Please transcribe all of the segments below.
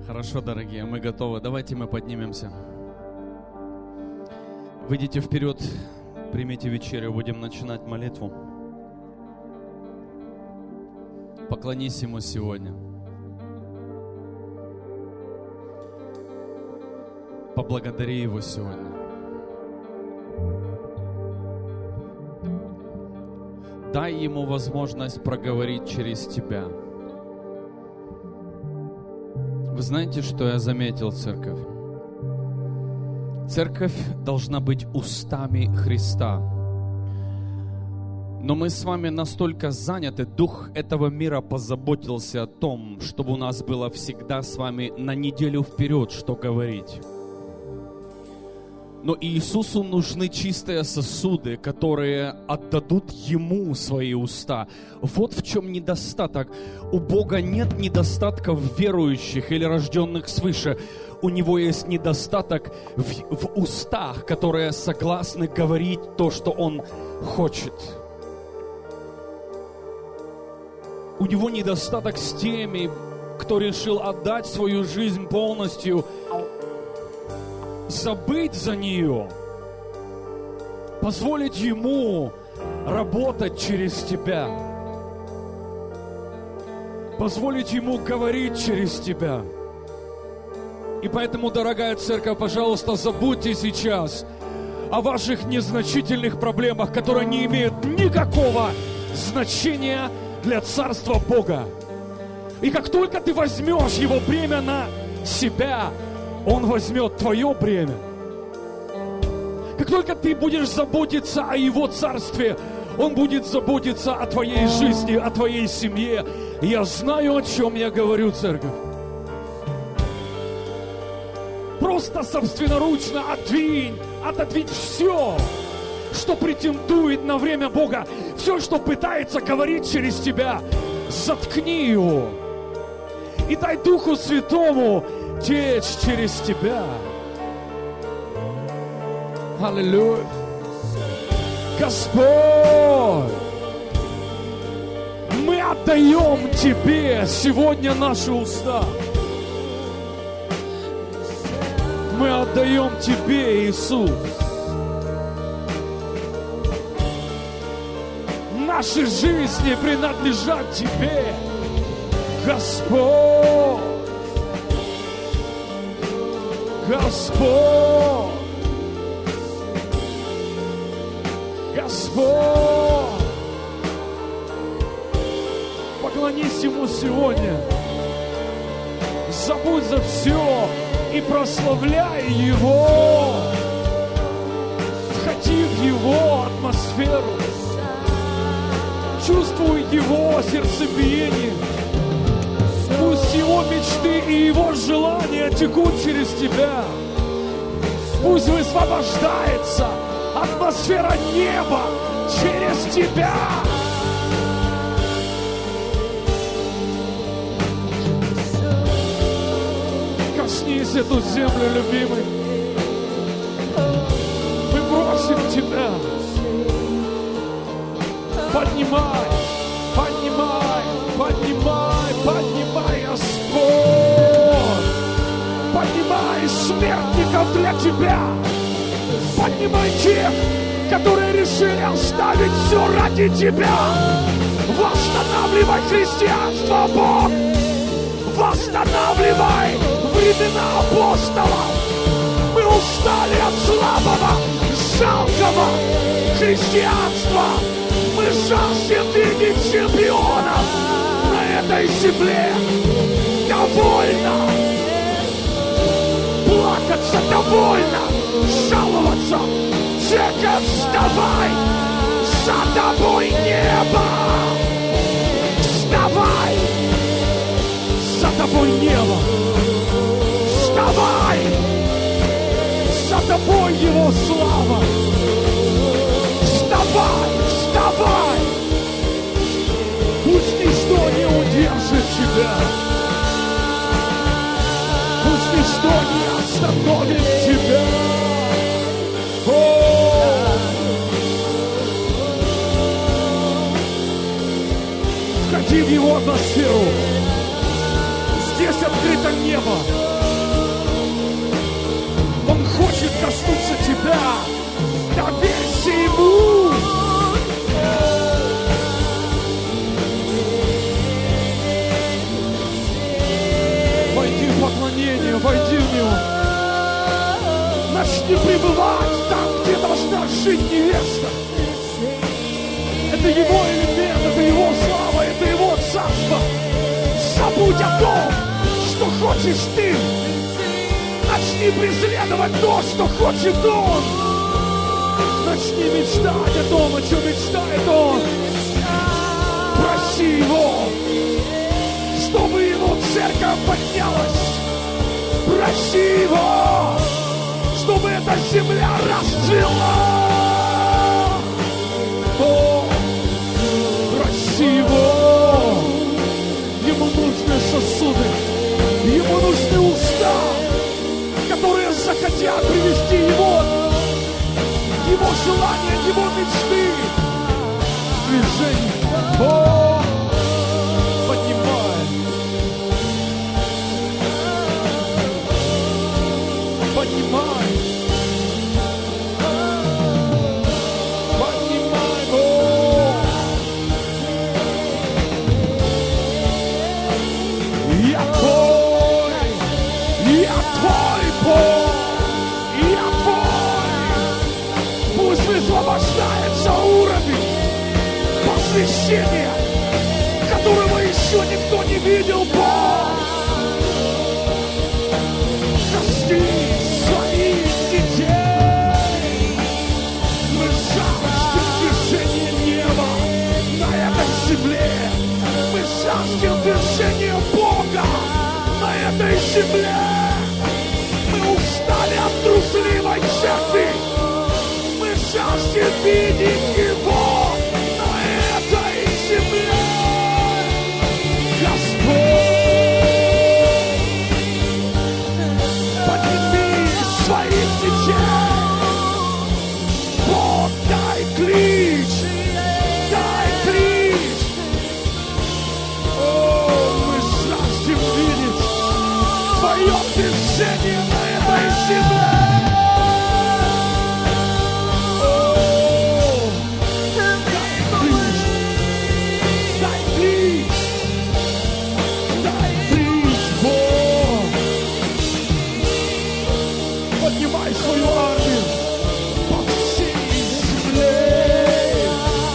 Хорошо, дорогие, мы готовы. Давайте мы поднимемся. Выйдите вперед, примите вечерю, будем начинать молитву. Поклонись Ему сегодня. Поблагодари Его сегодня. Дай Ему возможность проговорить через тебя. Вы знаете, что я заметил, церковь? Церковь должна быть устами Христа. Но мы с вами настолько заняты, Дух этого мира позаботился о том, чтобы у нас было всегда с вами на неделю вперед, что говорить. Но Иисусу нужны чистые сосуды, которые отдадут Ему свои уста. Вот в чем недостаток. У Бога нет недостатка в верующих или рожденных свыше. У Него есть недостаток в устах, которые согласны говорить то, что Он хочет. У Него недостаток с теми, кто решил отдать свою жизнь полностью, забыть за нее, позволить Ему работать через тебя, позволить Ему говорить через тебя. И поэтому, дорогая церковь, пожалуйста, забудьте сейчас о ваших незначительных проблемах, которые не имеют никакого значения для Царства Бога. И как только ты возьмешь Его бремя на себя, Он возьмет твое бремя. Как только ты будешь заботиться о Его Царстве, Он будет заботиться о твоей жизни, о твоей семье. Я знаю, о чем я говорю, церковь. Просто собственноручно отодвинь все, что претендует на время Бога, все, что пытается говорить через тебя. Заткни его и дай Духу Святому течь через тебя. Аллилуйя. Господь, мы отдаем Тебе сегодня наши уста. Мы отдаем Тебе, Иисус. Наши жизни принадлежат Тебе, Господь. Господь, Господь, поклонись Ему сегодня, забудь за все и прославляй Его, входи в Его атмосферу, чувствуй Его сердцебиение. Пусть Его мечты и Его желания текут через тебя. Пусть высвобождается атмосфера неба через тебя. Коснись эту землю, любимый. Мы просим Тебя. Поднимай, поднимай, поднимай, поднимай, Господь. Поднимай смертников для Тебя. Поднимай тех, которые решили оставить все ради Тебя. Восстанавливай христианство, Бог. Восстанавливай времена апостолов. Мы устали от слабого, жалкого христианства. Мы жаждем видеть чемпионов на этой земле. Довольно плакаться, довольно жаловаться. Церковь, вставай! За тобой небо! Вставай! За тобой небо! Вставай! За тобой Его слава! Вставай! Вставай! Пусть ничто не удержит тебя! Пусть ничто не остановит тебя! Входи в Его атмосферу. здесь открыто небо. Он хочет коснуться тебя. Доверься Ему. Войди в поклонение, войди в него. Начни пребывать там, где должна жить невеста. Это Его элемент, это Его слава, это Его царство. Забудь о том, что хочешь ты. Начни преследовать то, что хочет Он. Начни мечтать о том, о чем мечтает Он. Проси Его, чтобы Его церковь поднялась. Проси Его, чтобы эта земля расцвела. О, проси Его. Ему нужны сосуды, Ему нужны уста, которые захотят привести Его желания, Его мечты в движение. О, поднимай. Поднимай. Поднимай, Бог. Я твой Бог. Я твой. Пусть высвобождается уровень посвящения, которого еще никто не видел, Бог. Коснись своих детей. Мы жаждем движения неба на этой земле. Мы жаждем движения Бога на этой земле. Мы устали от трусливой церкви. Мы жаждем видеть Его на этой земле. Господь, подними своих детей. Бог, дай клич. Дай клич. О, мы жаждем видеть Твое движение на этой земле. Поднимай свою армию по всей земле.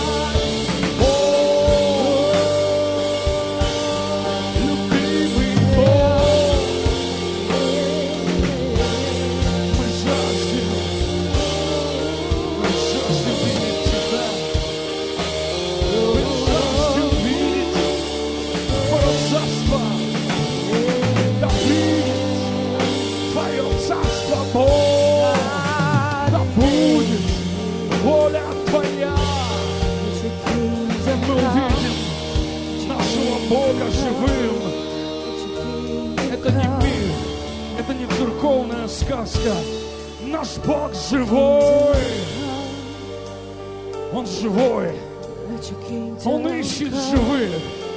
О, любимый Бог, мы жаждем видеть Тебя. Мы жаждем видеть Твое царство. Да придет Твое царство, Бог, да будет воля Твоя. Мы увидим нашего Бога живым. Это не мир, это не церковная сказка. Наш Бог живой. Он живой. Он ищет живых.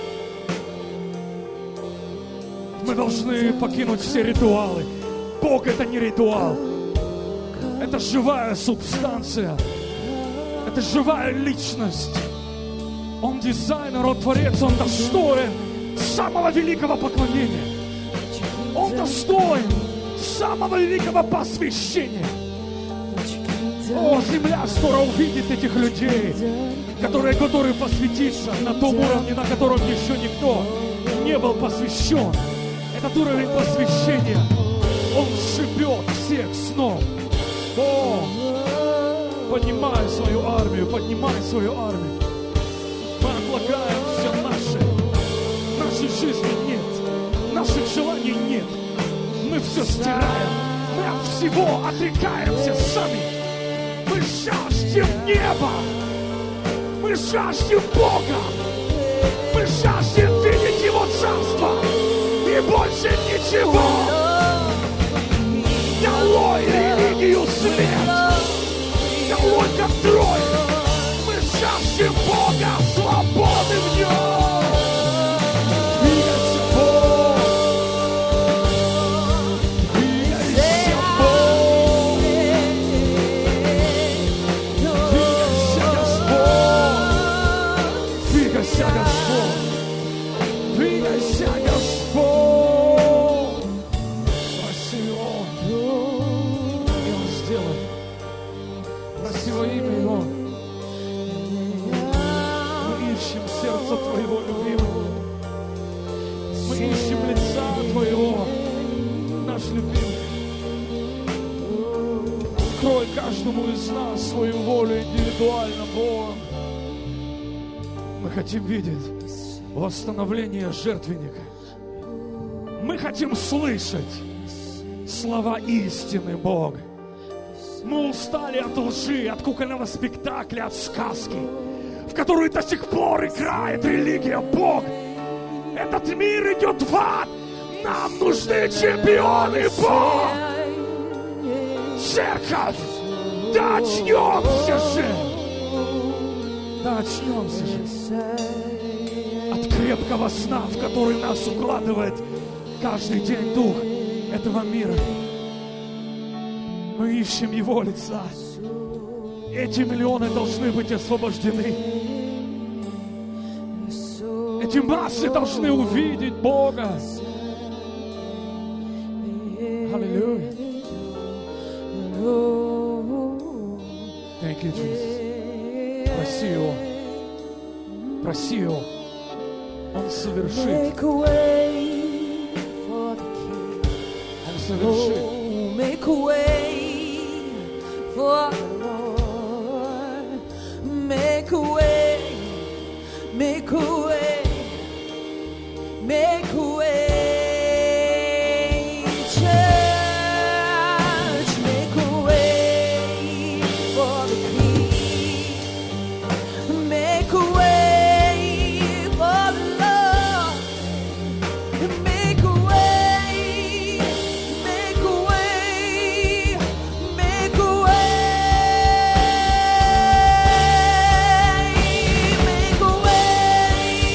Мы должны покинуть все ритуалы. Бог — это не ритуал. Это живая субстанция. Это живая личность. Он дизайнер, Он творец, Он достоин самого великого поклонения. Он достоин самого великого посвящения. О, земля скоро увидит этих людей, которые готовы посвятиться на том уровне, на котором еще никто не был посвящен. Этот уровень посвящения, он сшибет всех с ног. О, поднимай свою армию, поднимай свою армию. Мы отлагаем все наше. Нашей жизни нет, наших желаний нет. Мы все стираем, мы от всего отрекаемся сами. Мы жаждем неба, мы жаждем Бога, мы жаждем видеть Его царство и больше ничего. Долой религию, смерть, долой контроль. Мы жаждем Бога, свободы в Нем. Двигайся, Бог, Твоего, любимый. Мы ищем лица Твоего, наш любимый. Открой каждому из нас свою волю индивидуально, Бог. Мы хотим видеть восстановление жертвенника. Мы хотим слышать слова истины, Бог. Мы устали от лжи, от кукольного спектакля, от сказки, в которую до сих пор играет религия, Бог. Этот мир идет в ад. Нам нужны чемпионы, Бог. Церковь, да очнемся же. Да очнемся же от крепкого сна, в который нас укладывает каждый день дух этого мира. Мы ищем Его лица. Эти миллионы должны быть освобождены. Эти массы должны увидеть Бога. Аллилуйя. Thank you, Jesus. Проси Его. Проси Его. Он совершит. Он совершит. Make a way for the Lord. Make a way. Make a way. Make a way. Make a way.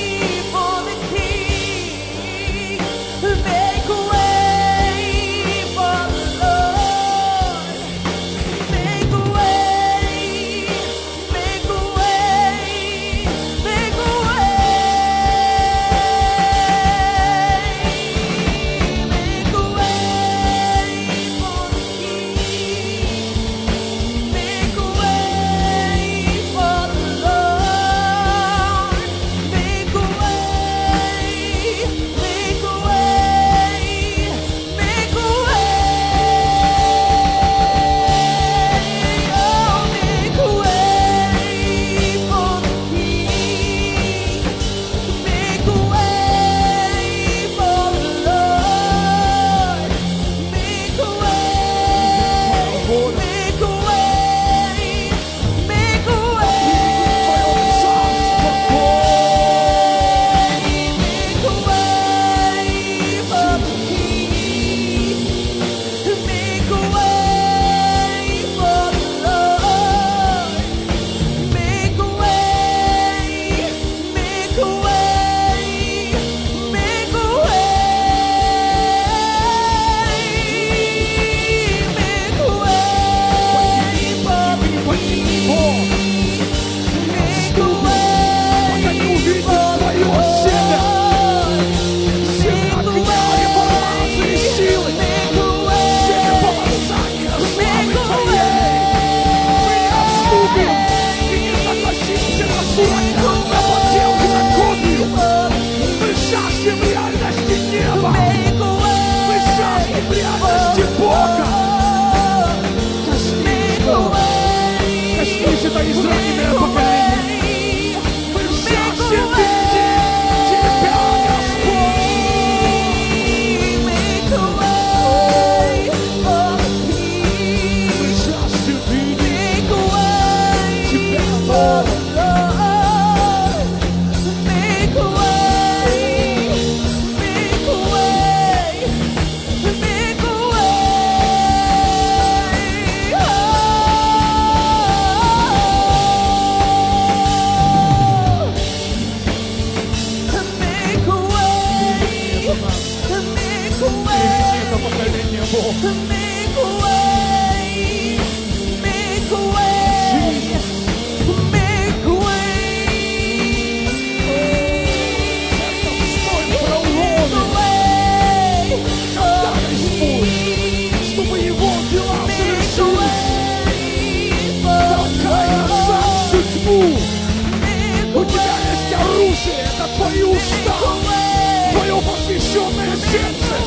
восхищенное сердце.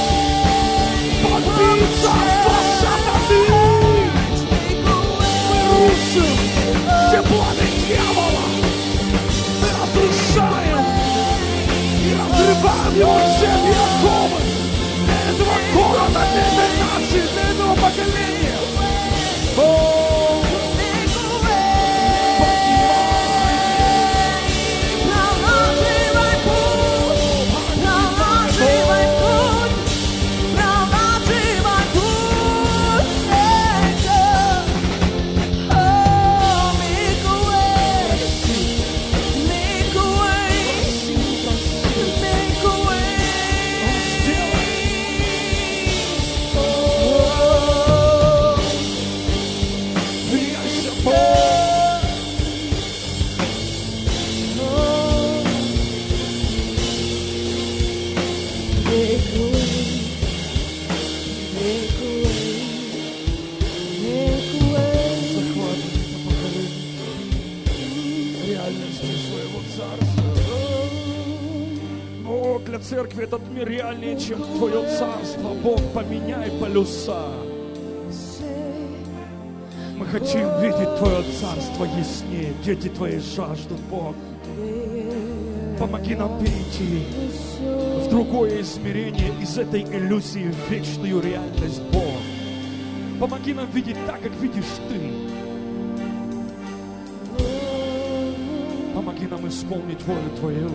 Подбей царство сатаны. Мы рушим все планы дьявола. Мы разрушаем и разрываем его цепи и оковы для этого города, для этой нации, для этого поколения. Церкви этот мир реальнее, чем Твое царство. Бог, поменяй полюса. Мы хотим видеть Твое царство яснее. Дети Твои жаждут, Бог. Помоги нам перейти в другое измерение из этой иллюзии в вечную реальность, Бог. Помоги нам видеть так, как видишь Ты. Помоги нам исполнить волю Твою.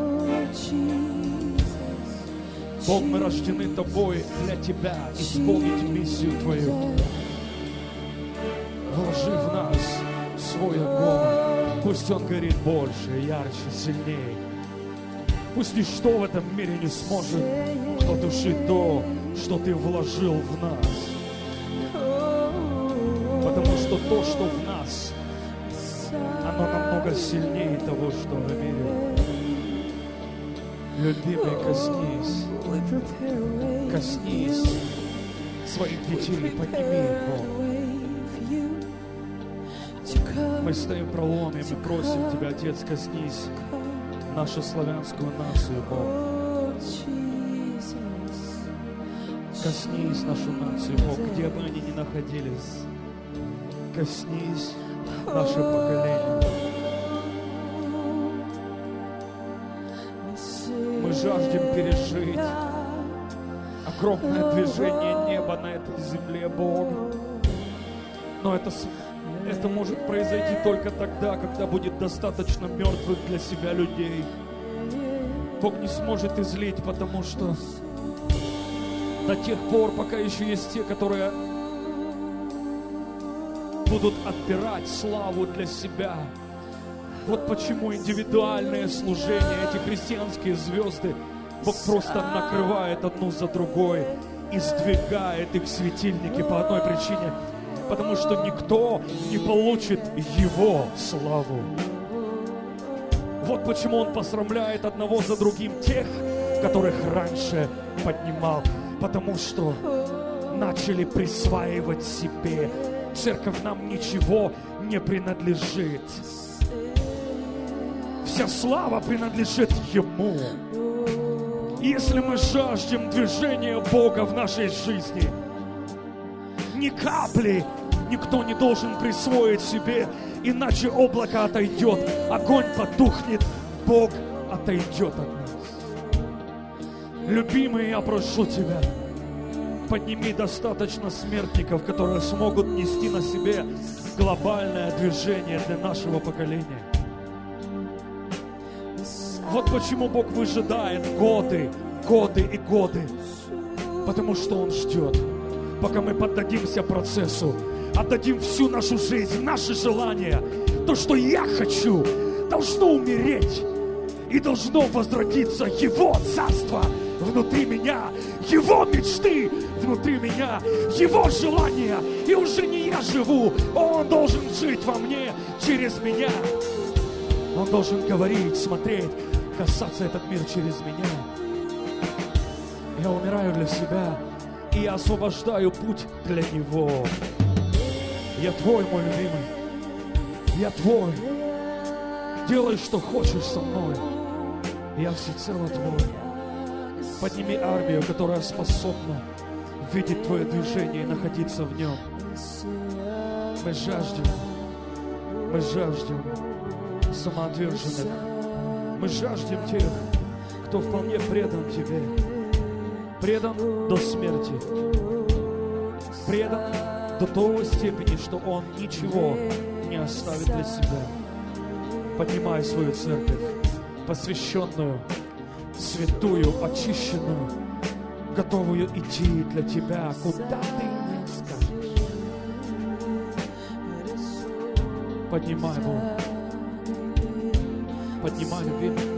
Бог, мы рождены Тобой для Тебя исполнить миссию Твою. Вложи в нас свой огонь. Пусть он горит больше, ярче, сильнее. Пусть ничто в этом мире не сможет потушить то, что Ты вложил в нас. Потому что то, что в нас, оно намного сильнее того, что в мире. Любимый, коснись своих детей, подними их, Бог. Мы стоим в проломе, мы просим Тебя, Отец, коснись нашу славянскую нацию, Бог. Коснись нашу нацию, Бог, где бы они ни находились. Коснись наше поколение. Мы жаждем пережить огромное движение неба на этой земле, Бог. Но это может произойти только тогда, когда будет достаточно мертвых для себя людей. Бог не сможет излить, потому что до тех пор, пока еще есть те, которые будут отбирать славу для себя. Вот почему индивидуальное служение, эти христианские звезды, Бог просто накрывает одну за другой и сдвигает их светильники по одной причине. Потому что никто не получит Его славу. Вот почему Он посрамляет одного за другим тех, которых раньше поднимал. Потому что начали присваивать себе. Церковь нам ничего не принадлежит. Вся слава принадлежит Ему. Если мы жаждем движения Бога в нашей жизни, ни капли никто не должен присвоить себе, иначе облако отойдет, огонь потухнет, Бог отойдет от нас. Любимый, я прошу Тебя, подними достаточно смертников, которые смогут нести на себе глобальное движение для нашего поколения. Вот почему Бог выжидает годы и годы, потому что Он ждет, пока мы поддадимся процессу, отдадим всю нашу жизнь, наши желания, то, что я хочу, должно умереть и должно возродиться Его царство внутри меня, Его мечты внутри меня, Его желания. И уже не я живу, Он должен жить во мне через меня. Он должен говорить, смотреть, касаться этот мир через меня. Я умираю для себя, и я освобождаю путь для Него. Я Твой, мой любимый. Я Твой. Делай, что хочешь со мной. Я всецело Твой. Подними армию, которая способна видеть Твое движение и находиться в нем. Мы жаждем самоотверженных. Мы жаждем тех, кто вполне предан Тебе. Предан до смерти. Предан до той степени, что он ничего не оставит для себя. Поднимай свою церковь, посвященную, святую, очищенную, готовую идти для Тебя, куда Ты не скажешь. Поднимай, Бог. Поднимай, любимый.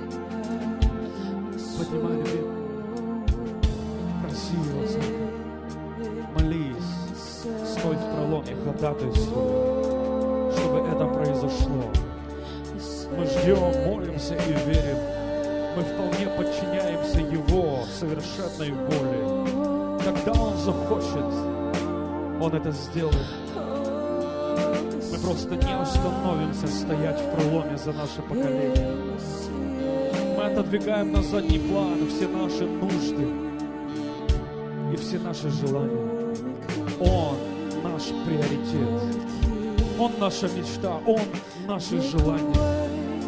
Поднимай, любимый. Проси Его, церковь. Молись. Стой в проломе, ходатайствуй, чтобы это произошло. Мы ждем, молимся и верим. Мы вполне подчиняемся Его совершенной воле. Когда Он захочет, Он это сделает. Мы просто не остановимся стоять в проломе за наше поколение. Мы отодвигаем на задний план все наши нужды и все наши желания. Он наш приоритет. Он наша мечта. Он наши желания.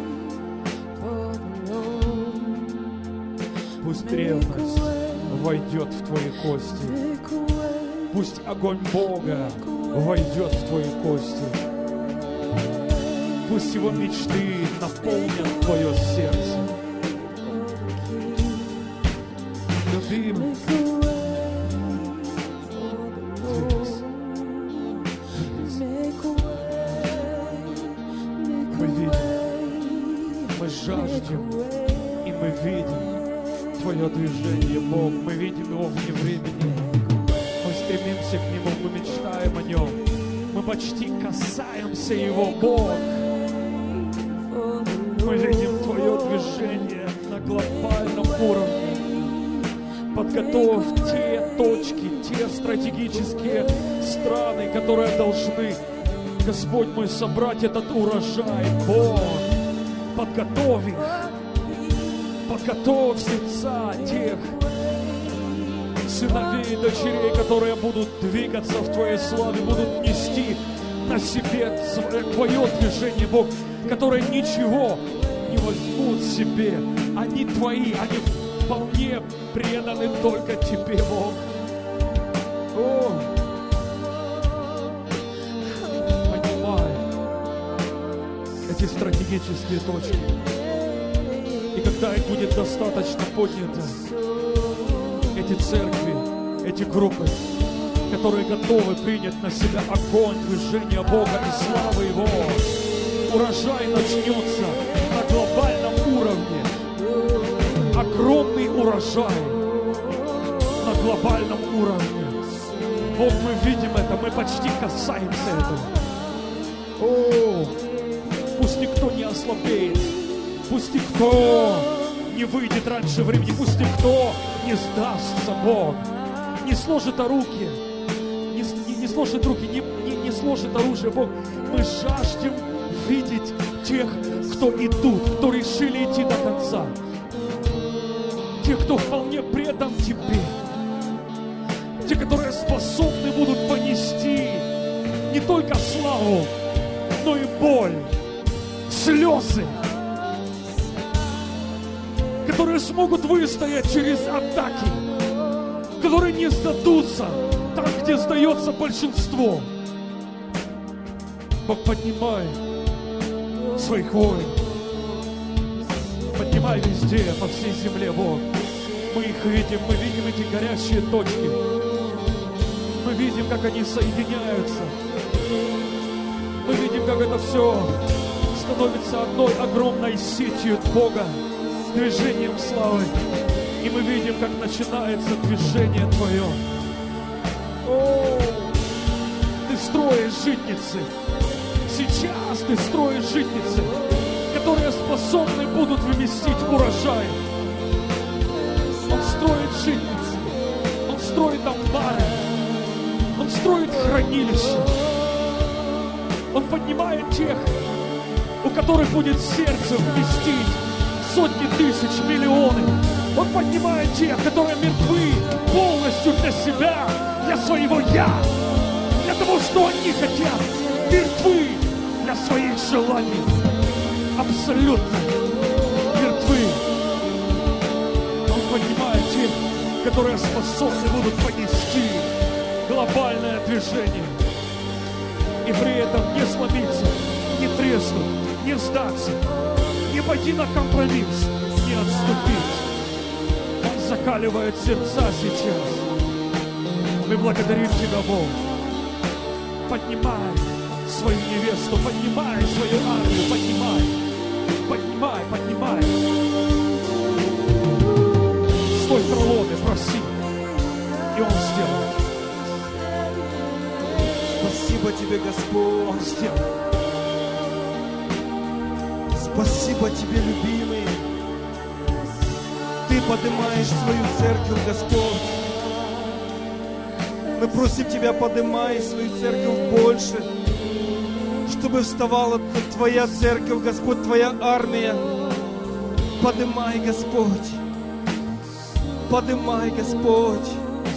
Пусть ревность войдет в твои кости. Пусть огонь Бога войдет в твои кости. Пусть Его мечты наполнят твое сердце. Любимый, мы жаждем, и мы видим Твое движение, Бог. Мы видим Его вне времени. Мы стремимся к Нему, мы мечтаем о Нем. Мы почти касаемся Его, Бог. Мы видим Твое движение на глобальном уровне. Подготовь те точки, те стратегические страны, которые должны, Господь мой, собрать этот урожай, Бог. Подготовь их. Подготовь сердца тех сыновей и дочерей, которые будут двигаться в Твоей славе, будут нести на себе Твое движение, Бог, которые ничего не возьмут себе. Они Твои, они вполне преданы только Тебе, Бог. О, понимай эти стратегические точки. И когда их будет достаточно поднято, эти церкви, эти группы, которые готовы принять на себя огонь движения Бога и славы Его, урожай начнется на глобальном уровне. Огромный урожай на глобальном уровне. Бог, мы видим это, мы почти касаемся этого. О, пусть никто не ослабеет. Пусть никто не выйдет раньше времени. Пусть никто не сдастся, Бог. Не сложит руки. Не сложит руки, не сложит оружие, Бог. Мы жаждем видеть тех, кто идут, кто решили идти до конца. Тех, кто вполне предан Тебе. Те, которые способны будут понести не только славу, но и боль, слезы. Которые смогут выстоять через атаки, которые не сдадутся там, где сдается большинство. Бог, поднимай своих воинов, поднимай везде, по всей земле, Бог. Мы их видим, мы видим эти горящие точки. Мы видим, как они соединяются. Мы видим, как это все становится одной огромной сетью Бога, движением славы. И мы видим, как начинается движение Твое. О, Ты строишь житницы. Сейчас Ты строишь житницы, которые способны будут вместить урожай. Он строит житницы. Он строит амбары. Он строит хранилища. Он поднимает тех, у которых будет сердце вместить сотни тысяч, миллионы. Он поднимает тех, которые мертвы полностью для себя, для своего «я», для того, что они хотят, мертвы для своих желаний, абсолютно мертвы. Он поднимает тех, которые способны будут понести глобальное движение и при этом не сломиться, не треснуть, не сдаться, не пойти на компромисс, не отступить. Он закаливает сердца сейчас. Мы благодарим Тебя, Бог. Поднимай свою невесту, поднимай свою армию, поднимай. Стой в проломе, проси, и Он сделает. Спасибо Тебе, Господь. Он сделает. Спасибо Тебе, любимый. Ты поднимаешь свою церковь, Господь. Мы просим Тебя, поднимай свою церковь больше, чтобы вставала Твоя церковь, Господь, Твоя армия. Поднимай, Господь. Поднимай, Господь.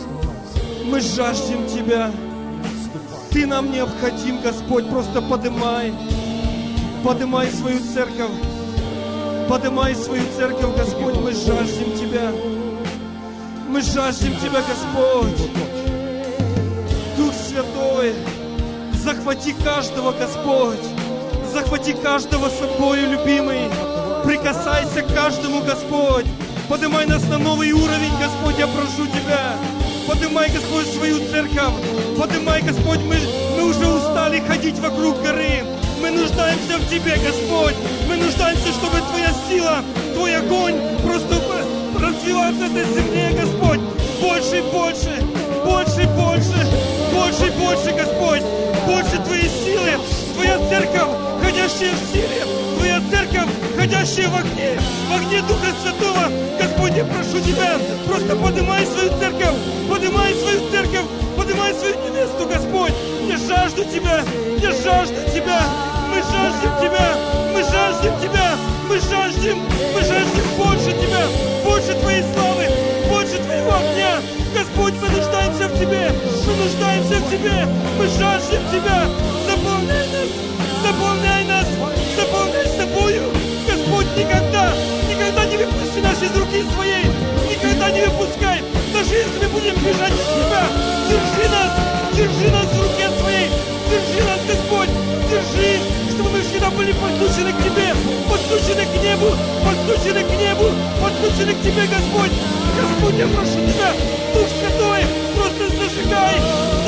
Мы жаждем Тебя. Ты нам необходим, Господь. Просто поднимай. Поднимай свою церковь. Поднимай свою церковь, Господь. Мы жаждем Тебя. Мы жаждем Тебя, Господь. Дух Святой, захвати каждого, Господь. Захвати каждого собою, любимый. Прикасайся к каждому, Господь. Поднимай нас на новый уровень, Господь, я прошу Тебя. Поднимай, Господь, свою церковь. Поднимай, Господь, мы уже устали ходить вокруг горы. Мы нуждаемся в Тебе, Господь. Мы нуждаемся, чтобы Твоя сила, Твой огонь просто развивался на земле, Господь. Больше и больше, больше и больше, больше и больше, Господь. Больше Твоей силы. Твоя церковь, ходящая в силе. Твоя церковь, ходящая в огне Духа Святого. Господь, я прошу Тебя, просто поднимай свою церковь, поднимай свою церковь, поднимай свою невесту, Господь. Я жажду Тебя, я жажду Тебя. Мы жаждем Тебя, мы жаждем Тебя, мы жаждем больше Тебя, больше Твоей славы, больше Твоего огня. Господь, мы нуждаемся в Тебе, мы нуждаемся в Тебе, мы жаждем Тебя. Заполняй нас, заполняй собою. Господь, никогда не выпусти нас из руки Своей, никогда не выпускай. Даже если мы будем бежать от Тебя, держи нас в руке Своей, держи нас, Господь, держи, чтобы мы всегда были подключены к Тебе, подключены к небу, подключены к небу, подключены к Тебе, Господь. Господь, я прошу Тебя, Дух Святой, просто зажигай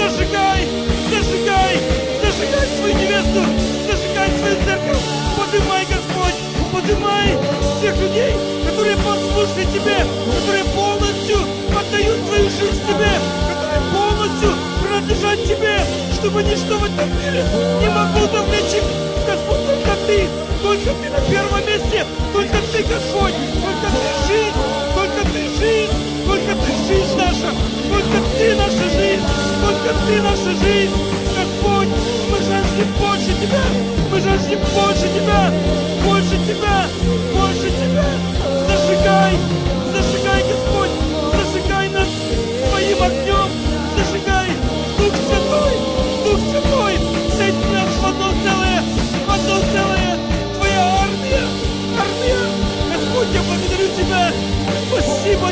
свою невесту, зажигай свою церковь, поднимай, Господь, поднимай всех людей, которые послушны Тебе, которые полностью отдают свою жизнь Тебе, которые полностью принадлежат Тебе, чтобы ничто в этом мире не могло довлечь их. Господь, только Ты на первом месте, только Ты, Господь, только Ты жизнь наша, только Ты наша жизнь, только Ты наша жизнь. Господь, мы жаждем больше Тебя, мы жаждем больше Тебя, больше Тебя, больше Тебя. Зажигай, Господь, зажигай нас Своим огнем, зажигай, Дух Святой, соедини нас в одно целое, Твоя армия. Господь, я благодарю Тебя, спасибо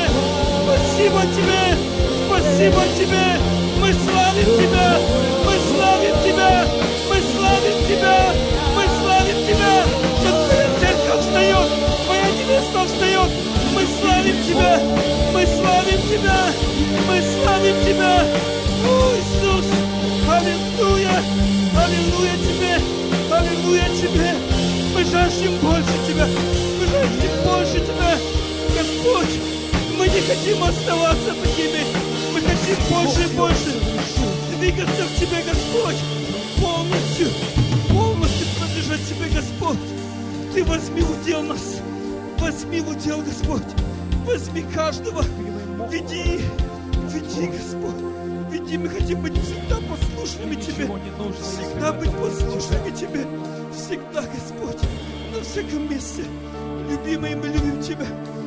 Тебе, мы славим Тебя, что Твоя церковь встает, Твоя невеста встает, мы славим Тебя, О, Иисус, аллилуйя Тебе, мы жаждем больше Тебя, Господь, мы не хотим оставаться такими, мы хотим больше и больше двигаться в Тебе, Господь, полностью принадлежать Тебе, Господь. Ты возьми удел нас, Господь, возьми каждого, веди, Господь, веди, мы хотим быть всегда послушными Тебе, всегда быть послушными Тебе, всегда, Господь, на всяком месте. Любимый, мы любим Тебя,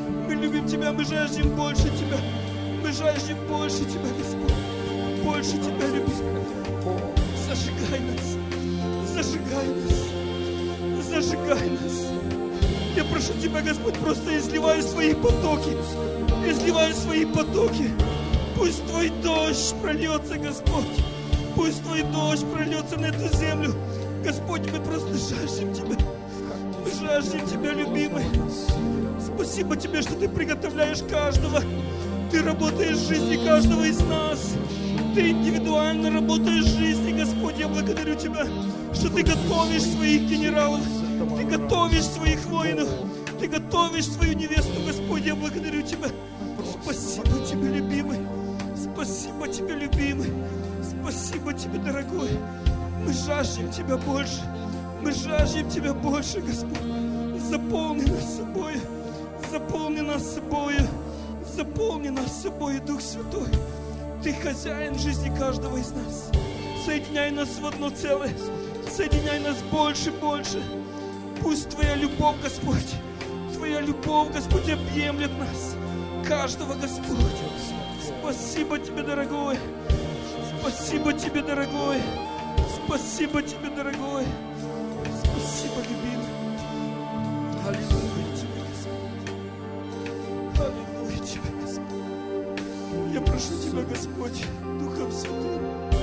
Мы любим Тебя, мы жаждем больше Тебя. Мы жаждем больше Тебя, Господь. Больше Тебя любим. Зажигай нас. Зажигай нас. Зажигай нас. Я прошу Тебя, Господь, просто изливай свои потоки. Изливай свои потоки. Пусть Твой дождь прольется, Господь. Пусть Твой дождь прольется на эту землю. Господь, мы просто жаждем Тебя. Мы жаждем Тебя, любимый. Спасибо Тебе, что Ты приготовляешь каждого. Ты работаешь в жизни каждого из нас. Ты индивидуально работаешь в жизни, Господь. Я благодарю Тебя, что Ты готовишь своих генералов. Ты готовишь своих воинов. Ты готовишь свою невесту, Господь. Я благодарю Тебя. Спасибо Тебе, любимый. Спасибо Тебе, любимый. Спасибо Тебе, дорогой. Мы жаждем Тебя больше. Мы жаждем Тебя больше, Господь. Заполни нас собой. Заполни нас собою. Заполни нас собой, Дух Святой. Ты хозяин жизни каждого из нас. Соединяй нас в одно целое. Соединяй нас больше, больше. Пусть Твоя любовь, Господь, Твоя любовь, Господь, объемлет нас. Каждого, Господь. Спасибо Тебе, дорогой. Спасибо Тебе, дорогой. Спасибо Тебе, дорогой. Спасибо, любимый. Аллилуйя Тебе, Господь. Аллилуйя Тебе, Господь. Я прошу Тебя, Господь, Духом Святым.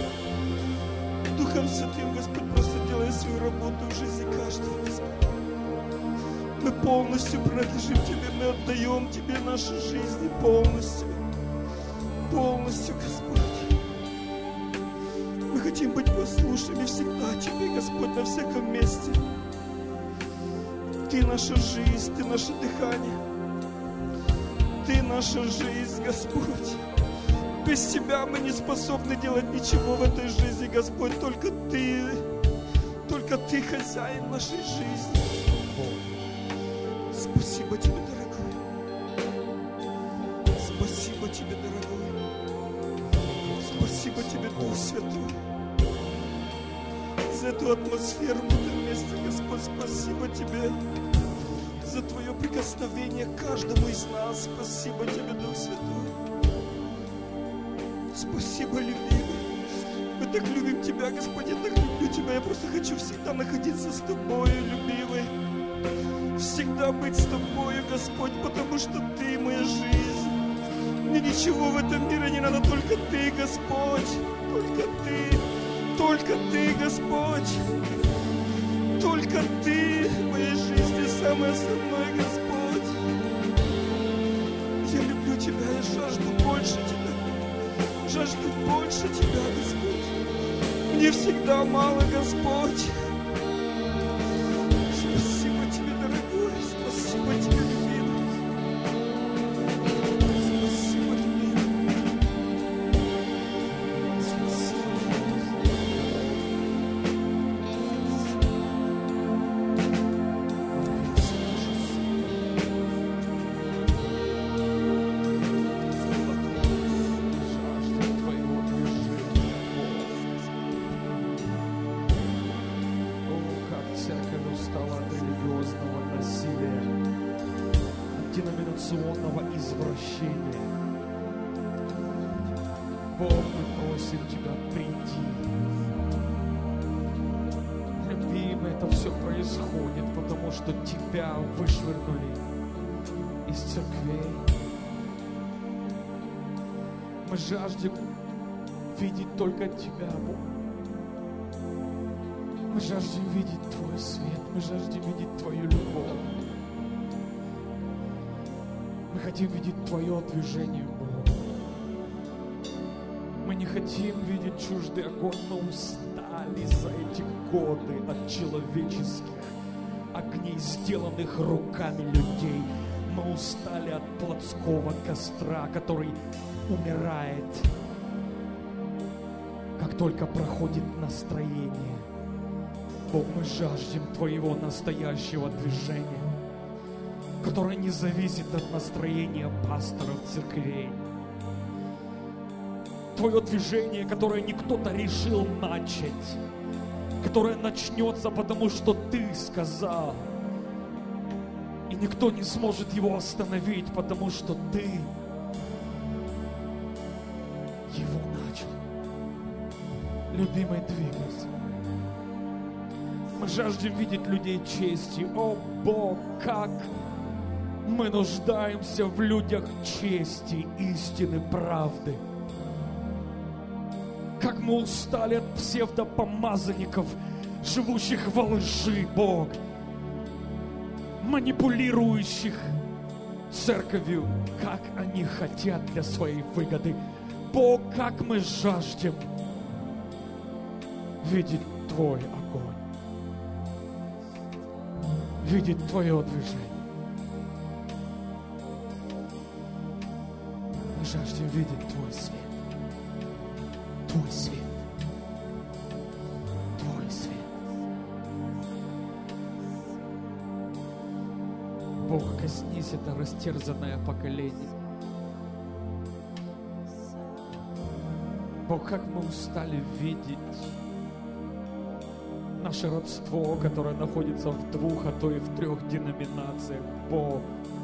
Духом Святым, Господь, просто делай свою работу в жизни каждого, Господь. Мы полностью принадлежим Тебе, мы отдаем Тебе наши жизни полностью. Полностью, Господь. Мы хотим быть послушными всегда Тебе, Господь, на всяком месте. Ты наша жизнь, Ты наше дыхание. Ты наша жизнь, Господь. Без Тебя мы не способны делать ничего в этой жизни, Господь. Только Ты хозяин нашей жизни. Спасибо Тебе, дорогой. Спасибо Тебе, дорогой. Спасибо Тебе, Дух Святой, за эту атмосферу в этом месте, Господь. Спасибо Тебе за Твое прикосновение к каждому из нас. Спасибо Тебе, Дух Святой. Спасибо, любимый. Мы так любим Тебя, Господь. Я так люблю Тебя. Я просто хочу всегда находиться с Тобою, любимый. Всегда быть с Тобою, Господь, потому что Ты моя жизнь. Мне ничего в этом мире не надо, только Ты, Господь. Только Ты, Господь. Только Ты в моей жизни самое основное, Господь. Я люблю Тебя, я жажду больше Тебя. Жажду больше Тебя, Господь. Мне всегда мало, Господь. Спасибо Тебе, дорогой. Спасибо Тебе, любимый. Спасибо, любимый. Спасибо. Извращения. Бог, мы просим Тебя, приди. Любимый, это все происходит, потому что Тебя вышвырнули из церквей. Мы жаждем видеть только Тебя, Бог. Мы жаждем видеть Твой свет, мы жаждем видеть Твою любовь. Мы хотим видеть Твое движение, Бог. Мы не хотим видеть чуждый огонь. Мы устали за эти годы от человеческих огней, сделанных руками людей. Мы устали от плотского костра, который умирает, как только проходит настроение. Бог, мы жаждем Твоего настоящего движения, которое не зависит от настроения пасторов церквей. Твое движение, которое не кто-то решил начать, которое начнется, потому что Ты сказал. И И никто не сможет его остановить, потому что ты его начал. Любимый, двигайся. Мы жаждем видеть людей чести. О, Бог, как мы нуждаемся в людях чести, истины, правды. Как мы устали от псевдопомазанников, живущих во лжи, Бог, манипулирующих церковью, как они хотят для своей выгоды. Бог, как мы жаждем видеть Твой огонь, видеть Твое движение. Мы жаждем видеть Твой свет. Твой свет. Твой свет. Бог, коснись это растерзанное поколение. Бог, как мы устали видеть наше родство, которое находится в 2, а то и в 3 деноминациях. Бог.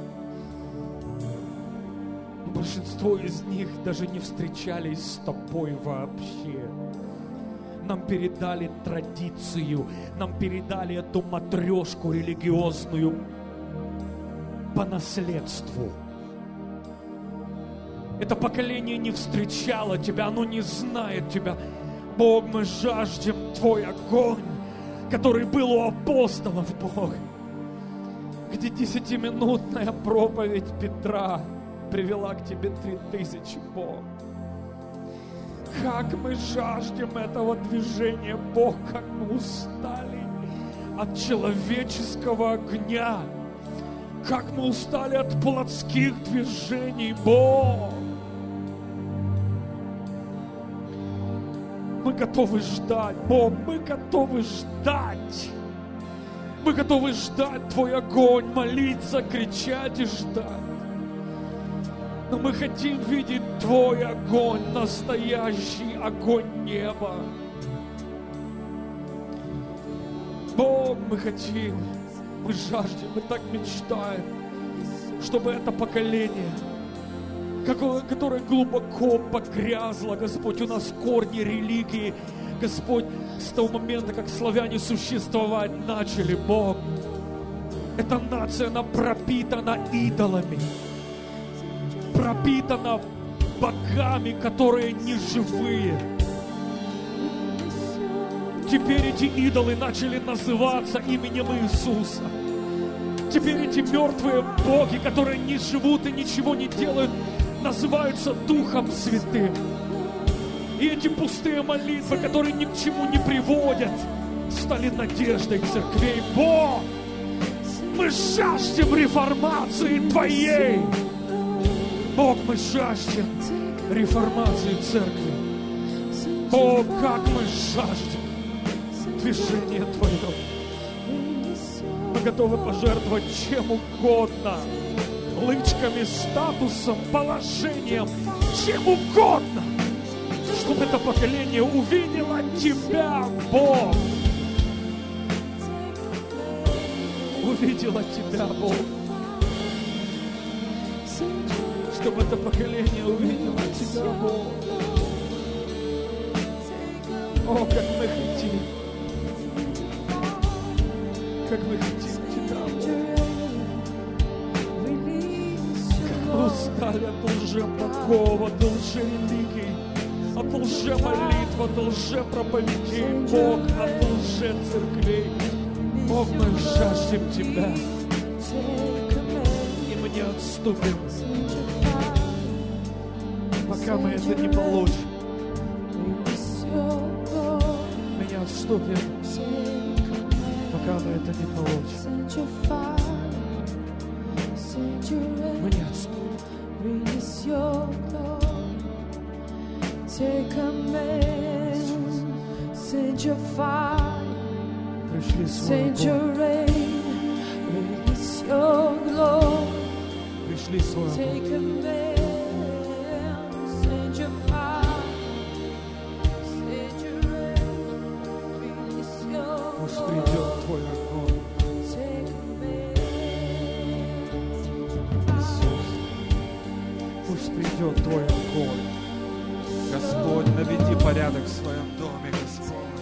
И большинство из них даже не встречались с Тобой вообще. Нам передали традицию, нам передали эту матрешку религиозную по наследству. Это поколение не встречало Тебя, оно не знает Тебя. Бог, мы жаждем Твой огонь, который был у апостолов, Бог, где 10-минутная проповедь Петра привела к Тебе 3000, Бог. Как мы жаждем этого движения, Бог, как мы устали от человеческого огня, как мы устали от плотских движений, Бог. Мы готовы ждать, Бог, мы готовы ждать. Мы готовы ждать Твой огонь, молиться, кричать и ждать. Но мы хотим видеть Твой огонь, настоящий огонь неба. Бог, мы хотим, мы жаждем, мы так мечтаем, чтобы это поколение, которое глубоко погрязло, Господь, у нас корни религии, Господь, с того момента, как славяне существовать начали, Бог, эта нация, она пропитана идолами, пропитана богами, которые не живые. Теперь эти идолы начали называться именем Иисуса. Теперь эти мертвые боги, которые не живут и ничего не делают, называются Духом Святым. И эти пустые молитвы, которые ни к чему не приводят, стали надеждой церквей. Бог, мы жаждем реформации Твоей. Бог, мы жаждем реформации церкви. Бог, как мы жаждем движения Твоего. Мы готовы пожертвовать чем угодно. Лычками, статусом, положением, чем угодно, чтобы это поколение увидело Тебя, Бог. Увидело Тебя, Бог. Чтобы это поколение увидело Тебя, Бог. О, как мы хотим. Как мы хотим Тебя, Бог. Мы устали от лжебогов, от лжерелигий, от лжемолитв, от лжепроповедей, Бог, от лжецерквей. Бог, мы жаждем Тебя, и мы не отступим, пока мы это не получим. Мы не отступим, пока мы это не получим. Мы не отступим. Release your glory, take command, send your fire, send your rain, release your glory, take command, send your fire, send your rain, release your Пусть придет Твой огонь. take command. придет Твой огонь. Господь, наведи порядок в своем доме, Господь.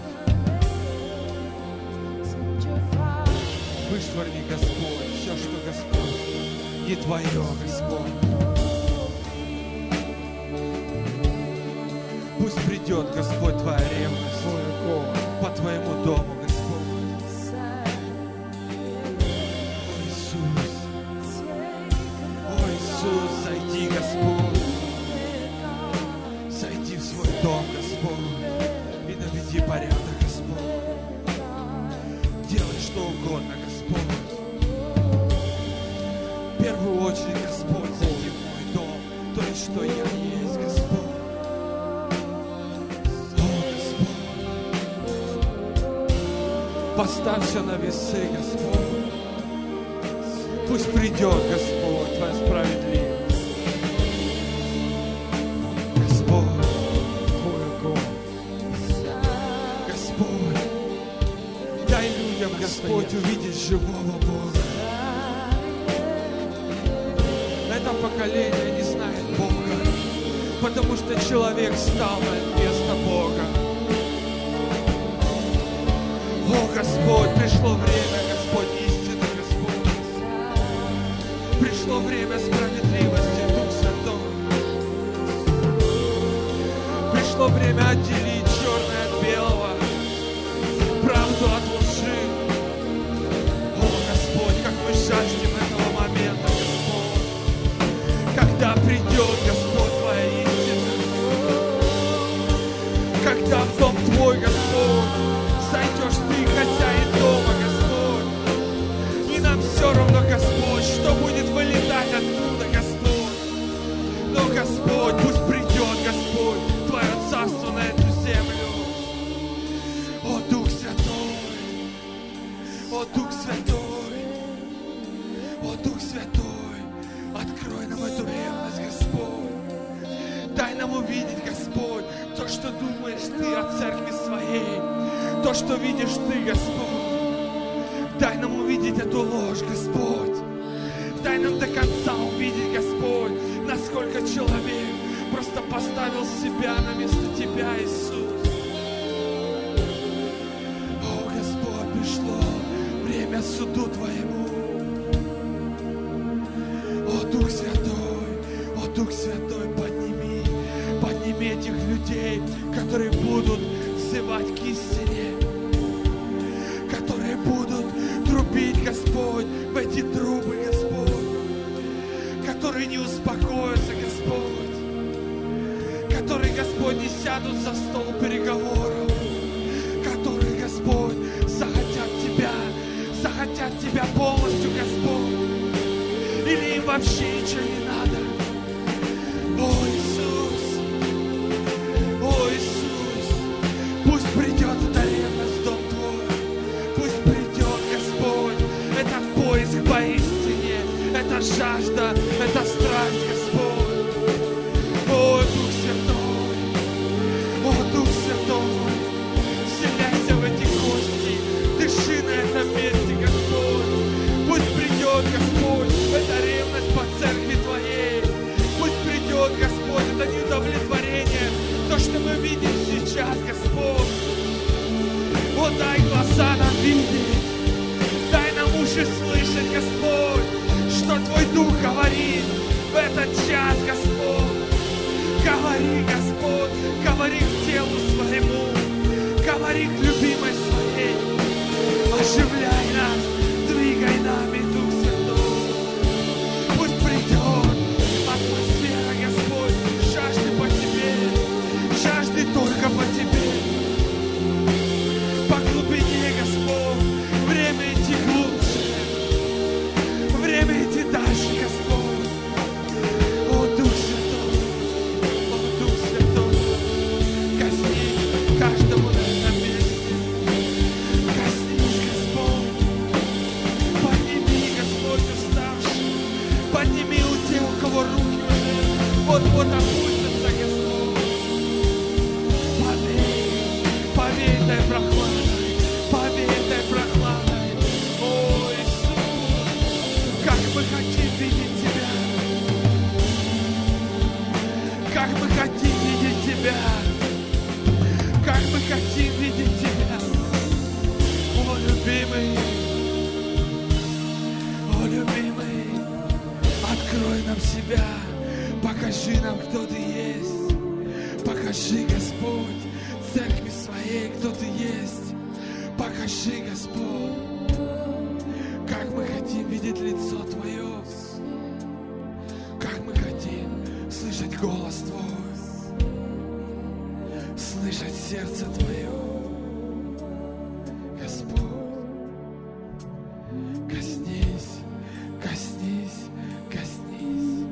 Вышвырни, Господь, все, что, Господь, не Твое, Господь. Пусть придет, Господь, Твоя ревность по Твоему дому, Господь. О, Иисус, зайди, Господь. Зайди в свой дом, Господь, и наведи порядок, Господь. Делай что угодно, Господь. В первую очередь, Господь, зайди в мой дом, то есть, что я есть, Господь. Поставь все на весы, Господь. Пусть придет, Господь, Твоя справедливость. Господь, Твой огонь. Господь, дай людям, Господь, увидеть живого Бога. Это поколение не знает Бога, потому что человек стал на место Бога. О, Господь, пришло время, Господь, истины, Господь. Пришло время справедливости, Дух Святой. Пришло время отделить черное от белого, правду от лжи. О, Господь, как мы жаждем этого момента, Господь. Когда придет, Господь, Твоя истина. Когда в дом Твой, Господь, зайдешь Ты, хозяин дома, Господь. И нам все равно, Господь, что будет вылетать оттуда, Господь. Но, Господь, пусть придет, Господь, Твое царство на эту землю. О, Дух Святой! О, Дух Святой! О, Дух Святой! Открой нам эту ревность, Господь. Дай нам увидеть, Господь, то, что думаешь Ты о церкви своей. То, что видишь Ты, Господь. Дай нам увидеть эту ложь, Господь. Дай нам до конца увидеть, Господь, насколько человек просто поставил себя на место Тебя, Иисус. О, Господь, пришло время суду Твоему. О, Дух Святой, подними этих людей, которые будут взывать к истине, которые будут трубить, Господь, в эти трубы, Господь, которые не успокоятся, Господь, которые, Господь, не сядут за стол переговоров, которые, Господь, захотят Тебя полностью, Господь, или им вообще ничего не надо. О, Иисус! О, Иисус! Пусть придет эта ревность в дом Твой. Пусть придет, Господь, этот поиск по истине, эта жажда, эта страсть, Господь. О, Дух Святой! О, Дух Святой! Вселяйся в эти кости, дыши на этом месте, Господь. Пусть придет, Господь, эта ревность по церкви Твоей. Пусть придет, Господь, это неудовлетворение, то, что мы видим сейчас, Господь. О, дай глаза нам видеть, дай нам уши слышать, Господь, что Твой Дух говорит в этот час, Господь. Говори, Господь, говори к телу своему, говори к любимой своей. Оживляй нас, двигай нами, Дух Святой. Пусть придет атмосфера, Господь, жажды по Тебе, жажды только по Тебе. По глубине, Господь, время идти глубже, время идти дальше, Господь. О, Дух Святой, коснись каждому на этом месте. любимый, открой нам себя, покажи нам, кто Ты есть. Покажи, Господь, церкви своей, кто Ты есть. Покажи, Господь, как мы хотим видеть лицо Твое, как мы хотим слышать голос Твой, слышать сердце Твое. Господь, коснись, коснись, коснись,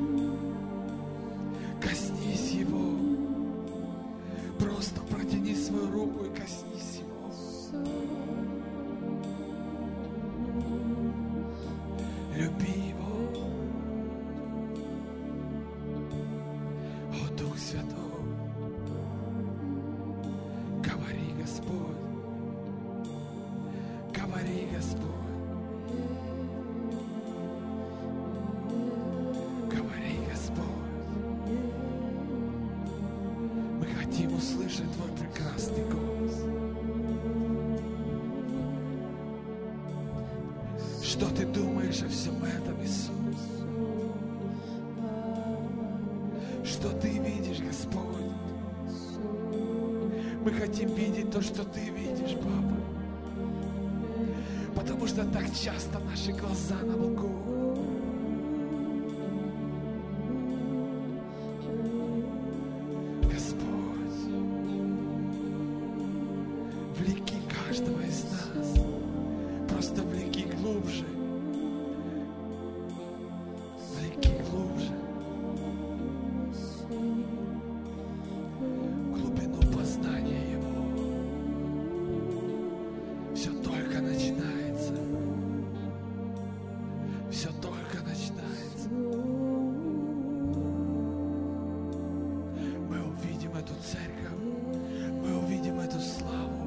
коснись Его. Просто протяни свою руку и коснись Его. Люби Его. О, Дух Святой, говори, Господь, говори, Господь, говори, Господь. Мы хотим услышать Твой прекрасный голос. Что Ты думаешь о всем этом, Иисус? Что Ты видишь, Господь? Мы хотим видеть то, что Ты видишь, Папа. Потому что так часто наши глаза нам лгут. Господь, влеки каждого из нас. Просто влеки глубже. Влеки глубже. Глубину познания Его. Все только начинается. Все только начинается. Мы увидим эту церковь. Мы увидим эту славу.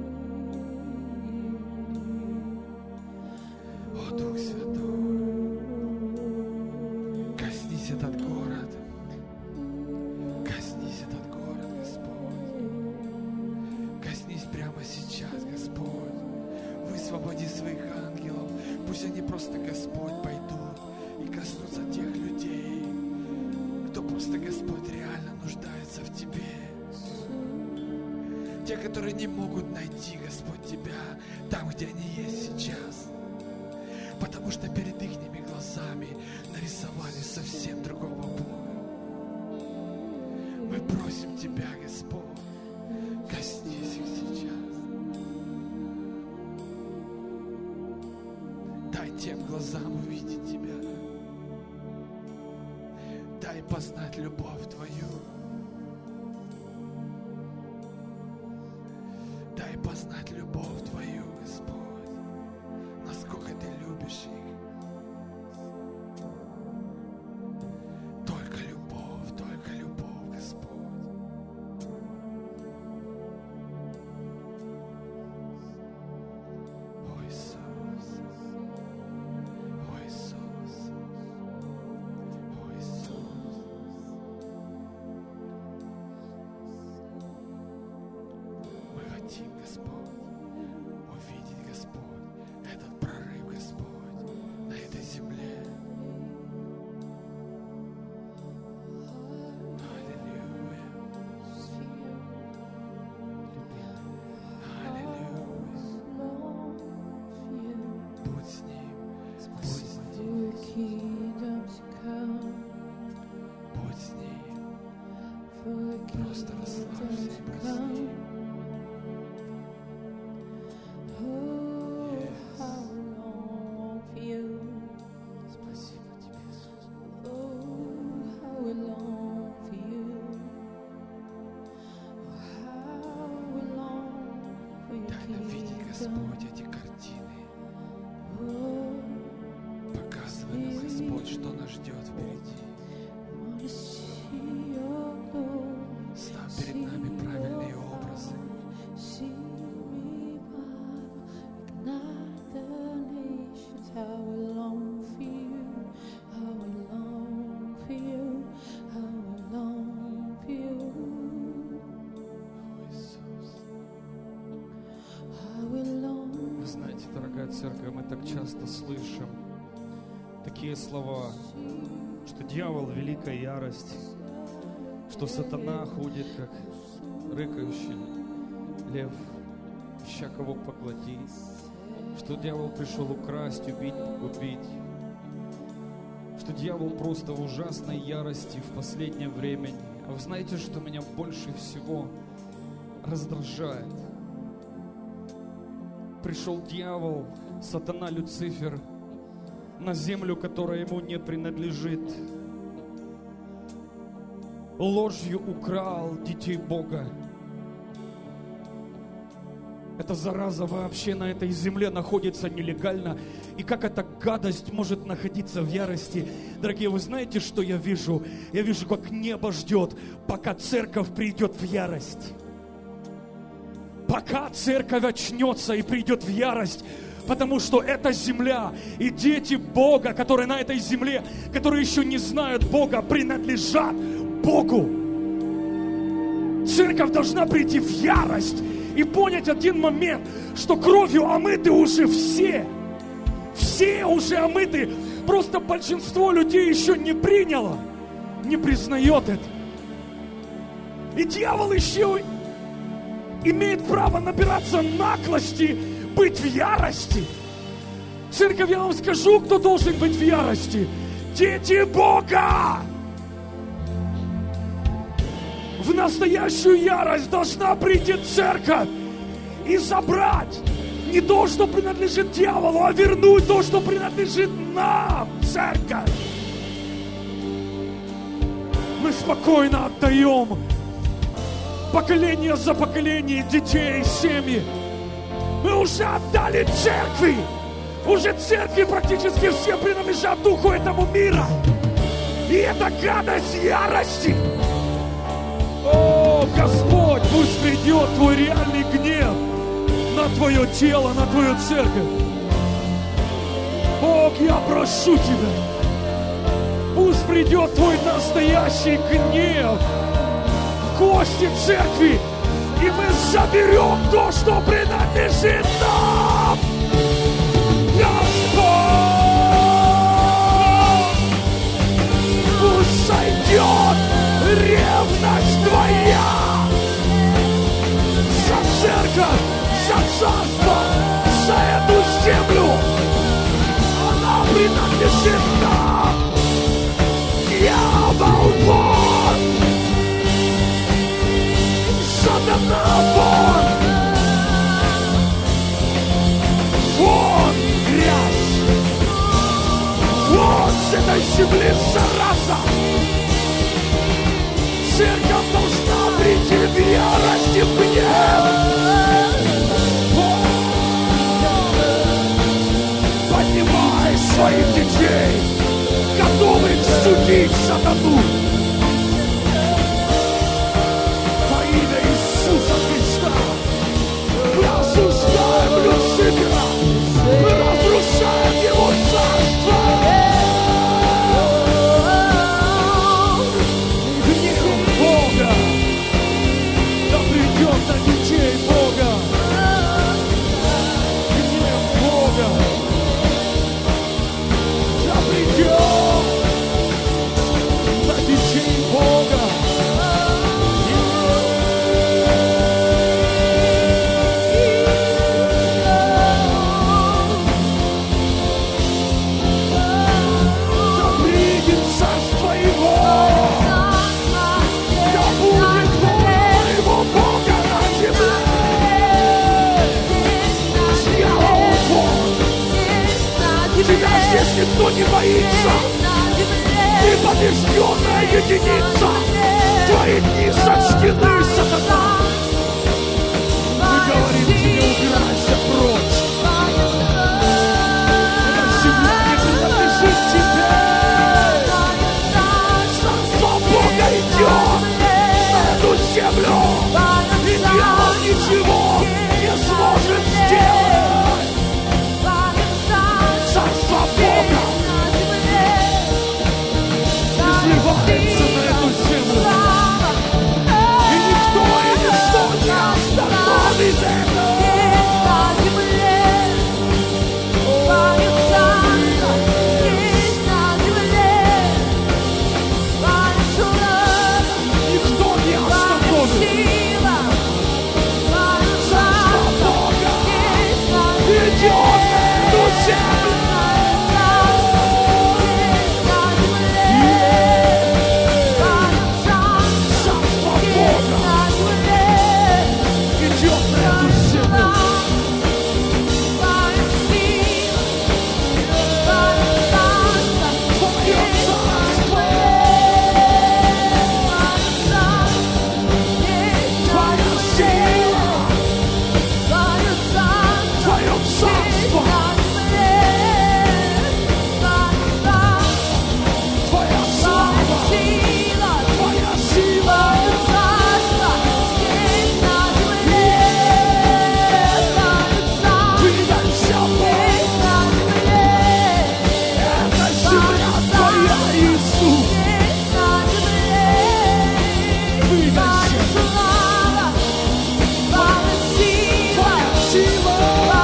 О, Дух Святой, коснись этот город. Коснись этот город, Господь. Коснись прямо сейчас, Господь. Высвободи своих ангелов. Пусть они просто, Господь, пойдут и коснутся тех людей, кто просто, Господь, реально нуждается в Тебе. Те, которые не могут найти, Господь, Тебя там, где они есть сейчас. Потому что перед ихними глазами нарисовали совсем другого Бога. Мы просим Тебя, Господь, коснись их сейчас. Дай тем глазам увидеть Тебя. Дай познать любовь Твою. Дай познать любовь Твою, Господь. Насколько Ты любишь их. Только любовь, Господь. О, Иисус. О, Иисус. О, Иисус. Мы хотим, Господь, увидеть, Господь, этот прорыв, Господь, на этой земле. Аллилуйя. Аллилуйя. Будь с ним. Будь с ним. Будь с ним. Просто расслабься и будь с ним. Спасибо Тебе, Иисус. Дай нам видеть, Господь, эти картины. Показывай нам, Господь, что нас ждет впереди. Ставь перед нами правильные образы. Вы знаете, дорогая церковь, мы так часто слышим такие слова, что дьявол — великая ярость, что сатана ходит, как рыкающий лев, ища кого поглотить, что дьявол пришел украсть, убить, погубить, что дьявол просто в ужасной ярости в последнее время. А вы знаете, что меня больше всего раздражает? Пришел дьявол, сатана Люцифер, на землю, которая ему не принадлежит. Ложью украл детей Бога. Эта зараза вообще на этой земле находится нелегально. И как эта гадость может находиться в ярости? Дорогие, вы знаете, что я вижу? Я вижу, как небо ждет, пока церковь придет в ярость. Пока церковь очнется и придет в ярость. Потому что эта земля и дети Бога, которые на этой земле, которые еще не знают Бога, принадлежат Богу. Церковь должна прийти в ярость и понять один момент, что кровью омыты уже все. Все уже омыты. Просто большинство людей еще не приняло, не признает это. И дьявол еще имеет право набираться наглости, быть в ярости. Церковь, я вам скажу, кто должен быть в ярости. Дети Бога! В настоящую ярость должна прийти церковь и забрать не то, что принадлежит дьяволу, а вернуть то, что принадлежит нам, церковь. Мы спокойно отдаем поколение за поколением детей, семьи. Мы уже отдали церкви. Уже церкви практически все принадлежат духу этому мира. И это гадость ярости. О, Господь, пусть придет Твой реальный гнев на Твое тело, на Твою церковь. Бог, я прошу Тебя, пусть придет Твой настоящий гнев в кости церкви, и мы заберем то, что принадлежит нам. Господь, пусть сойдет ревность Твоя за церковь, за царство, за эту землю. Она принадлежит нам. Дьявол вон! Сатана вон! Вон грязь! Вон с этой земли зараза! Церковь должна прийти в ярость и в гнев! Поднимай своих детей, готовых судить сатану! Во имя Иисуса Христа мы осуждаем Люцифера, мы разрушаем его царство! Гнев Бога да придет на детей Бога! Гнев Бога да придет на детей Бога! Здесь никто не боится, ты побежденная единица, твои дни сочтены, сатана. Мы говорим тебе, убирайся прочь. Эта земля не принадлежит тебе. Царство Бога идет на эту землю, и дьявол ничего не сможет сделать. Царство Бога изливается на эту землю, и никто и Иисус. Выдайся. Твоя сила.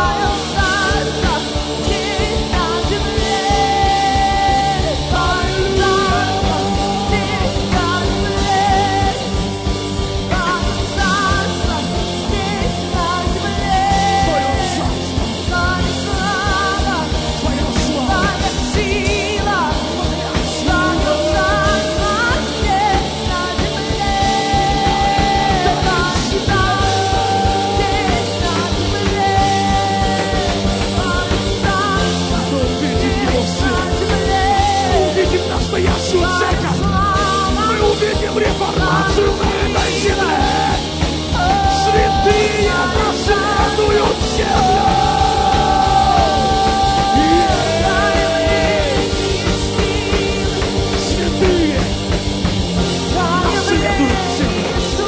Настоящую церковь. Мы увидим реформацию на этой земле. Святые наследуют землю. Святые наследуют землю.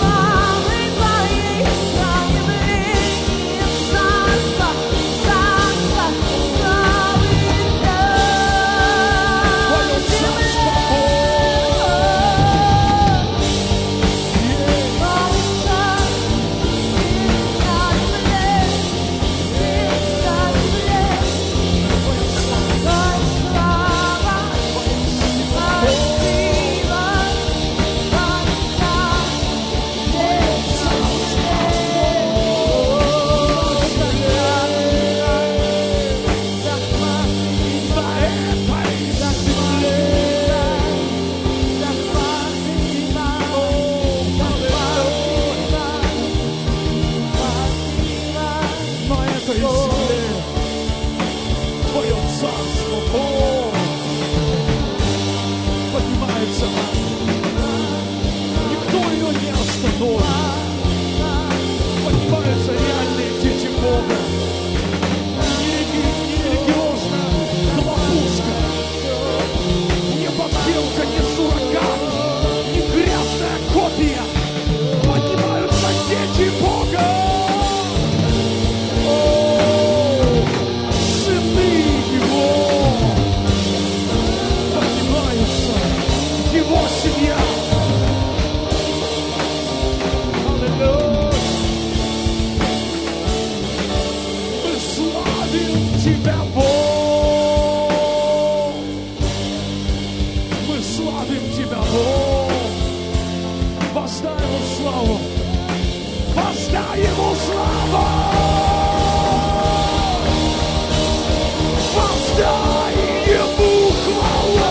Твое царство, Бог, поднимается. Никто ее не остановит. Поднимаются реальные дети Бога. Не религиозная хлопушка, не подделка, не суррогат, не грязная копия. Поднимаются дети Бога. Его семья. Аллилуйя. Мы славим Тебя, Бог. Мы славим Тебя, Бог. Воздай Ему славу. Воздай Ему славу. Воздай Ему хвалу.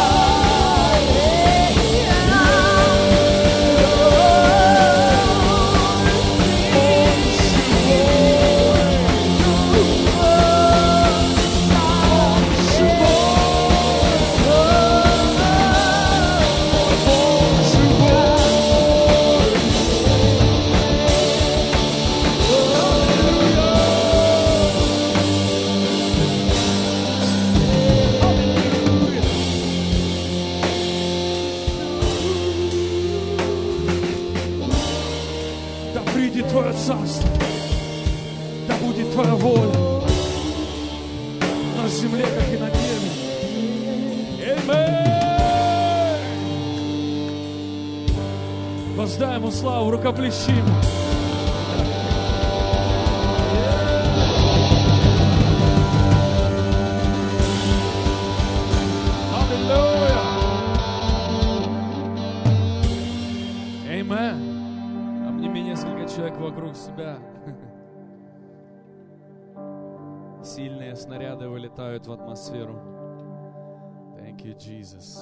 Твое царство, да будет Твоя воля на земле, как и на небе. Аминь. Воздай Ему славу, рукоплещи Ему. Аллилуйя. Аминь. Несколько человек вокруг себя. Сильные снаряды вылетают в атмосферу. Thank you, Jesus.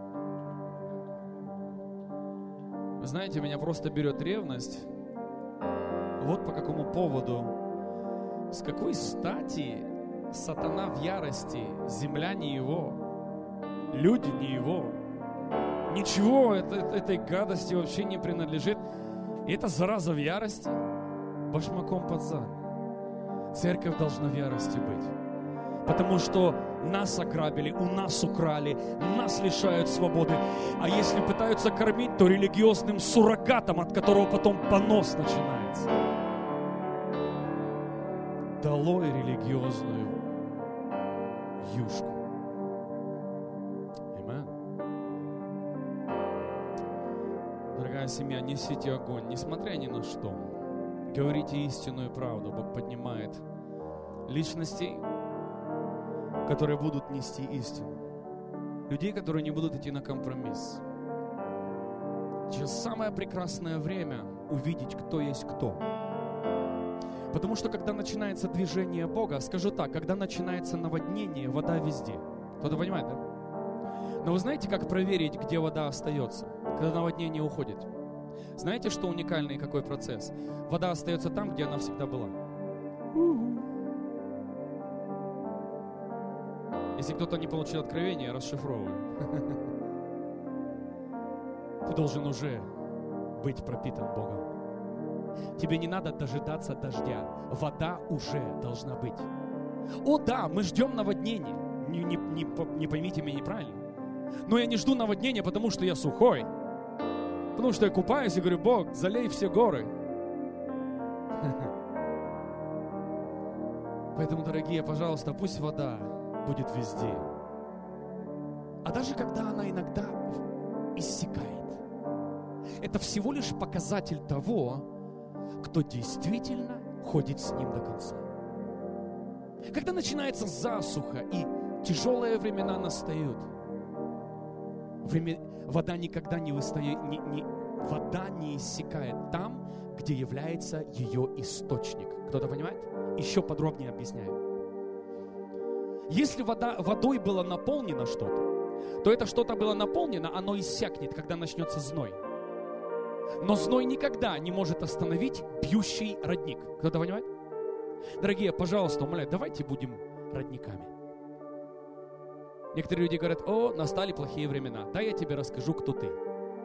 Вы знаете, меня просто берет ревность. Вот по какому поводу. С какой стати сатана в ярости? Земля не его. Люди не его. Ничего этой гадости вообще не принадлежит. И эта зараза в ярости, башмаком под зад. Церковь должна в ярости быть. Потому что нас ограбили, у нас украли, нас лишают свободы. А если пытаются кормить, то религиозным суррогатом, от которого потом понос начинается. Долой религиозную юшку. Аминь. Дорогая семья, несите огонь, несмотря ни на что. Говорите истинную правду. Бог поднимает личностей, которые будут нести истину. Людей, которые не будут идти на компромисс. Сейчас самое прекрасное время увидеть, кто есть кто. Потому что когда начинается движение Бога, скажу так, когда начинается наводнение, вода везде. Кто-то понимает, да? Но вы знаете, как проверить, где вода остается, когда наводнение уходит? Знаете, что уникальный какой процесс? Вода остается там, где она всегда была. Если кто-то не получил откровение, я расшифровываю. Ты должен уже быть пропитан Богом. Тебе не надо дожидаться дождя. Вода уже должна быть. О да, мы ждем наводнения. Не поймите меня неправильно. Но я не жду наводнения, потому что я сухой. Потому что я купаюсь и говорю: Бог, залей все горы. Поэтому, дорогие, пожалуйста, пусть вода будет везде. А даже когда она иногда иссякает, это всего лишь показатель того, кто действительно ходит с ним до конца. Когда начинается засуха и тяжелые времена настают, вода никогда не выстает, вода не иссякает там, где является ее источник. Кто-то понимает? Еще подробнее объясняю. Если водой было наполнено что-то, то это что-то было наполнено, оно иссякнет, когда начнется зной. Но зной никогда не может остановить бьющий родник. Кто-то понимает? Дорогие, пожалуйста, умоляю, давайте будем родниками. Некоторые люди говорят: о, настали плохие времена. Да, я тебе расскажу, кто ты.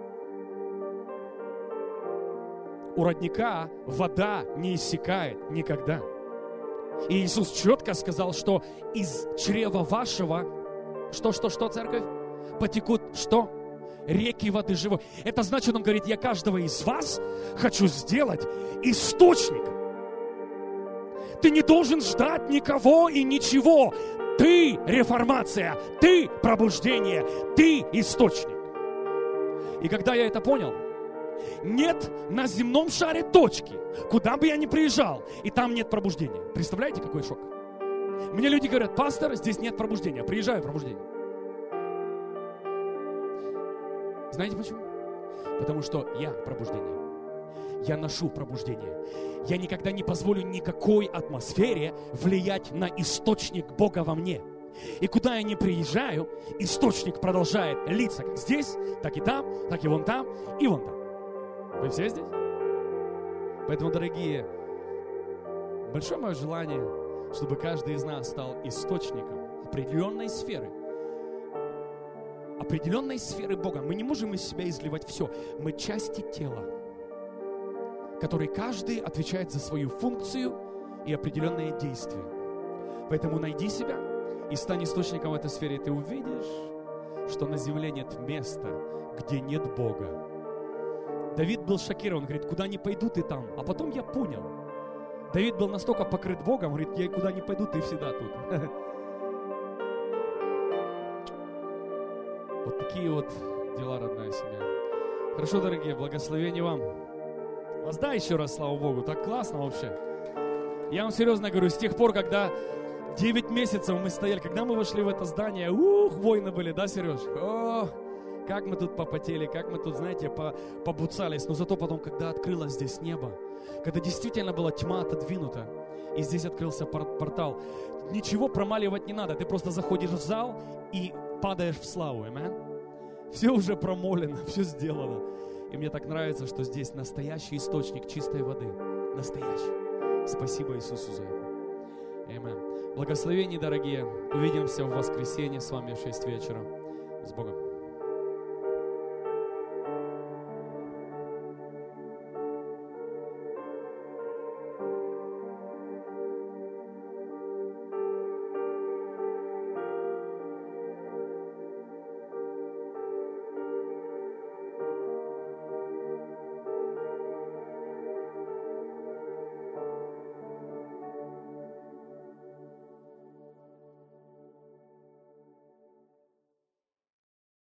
У родника вода не иссякает никогда. И Иисус четко сказал, что из чрева вашего, что, церковь? Потекут, что? Реки воды живой. Это значит, он говорит: я каждого из вас хочу сделать источником. Ты не должен ждать никого и ничего. Ты реформация, ты пробуждение, ты источник. И когда я это понял, нет на земном шаре точки, куда бы я ни приезжал, и там нет пробуждения. Представляете, какой шок? Мне люди говорят: пастор, здесь нет пробуждения. Приезжаю, пробуждение. Знаете почему? Потому что я пробуждение. Я ношу пробуждение. Я никогда не позволю никакой атмосфере влиять на источник Бога во мне. И куда я ни приезжаю, источник продолжает литься как здесь, так и там, так и вон там, и вон там. Вы все здесь? Поэтому, дорогие, большое мое желание, чтобы каждый из нас стал источником определенной сферы Бога. Мы не можем из себя изливать все. Мы части тела, которые каждый отвечает за свою функцию и определенные действия. Поэтому найди себя и стань источником в этой сфере. И ты увидишь, что на земле нет места, где нет Бога. Давид был шокирован, говорит: куда ни пойду, ты там. А потом я понял. Давид был настолько покрыт Богом, говорит: я куда ни пойду, ты всегда тут. Вот такие вот дела, родная семья. Хорошо, дорогие, благословения вам. Воздай еще раз, слава Богу, так классно вообще. Я вам серьезно говорю, с тех пор, когда 9 месяцев мы стояли, когда мы вошли в это здание, войны были, да, Сереж? О, как мы тут попотели, как мы тут, знаете, побуцались. Но зато потом, когда открылось здесь небо, когда действительно была тьма отодвинута, и здесь открылся портал, ничего промаливать не надо. Ты просто заходишь в зал и падаешь в славу, аминь. Все уже промолено, все сделано. И мне так нравится, что здесь настоящий источник чистой воды. Настоящий. Спасибо Иисусу за это. Аминь. Благословения, дорогие. Увидимся в воскресенье с вами в 6 вечера. С Богом.